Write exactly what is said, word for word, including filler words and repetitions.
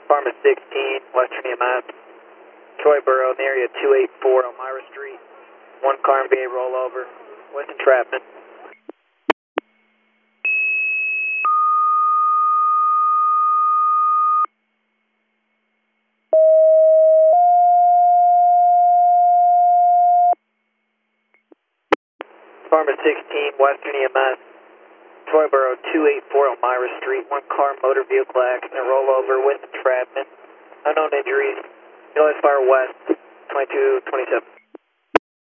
Pharma sixteen, Western E M S, Troyboro, in the area two eighty-four Elmira Street. One car and V A rollover with entrapment. Pharma sixteen, Western E M S, Troyboro, two eighty-four Elmira Street. One car motor vehicle accident, rollover with entrapment. Unknown injuries. North Far West, twenty-two twenty-seven.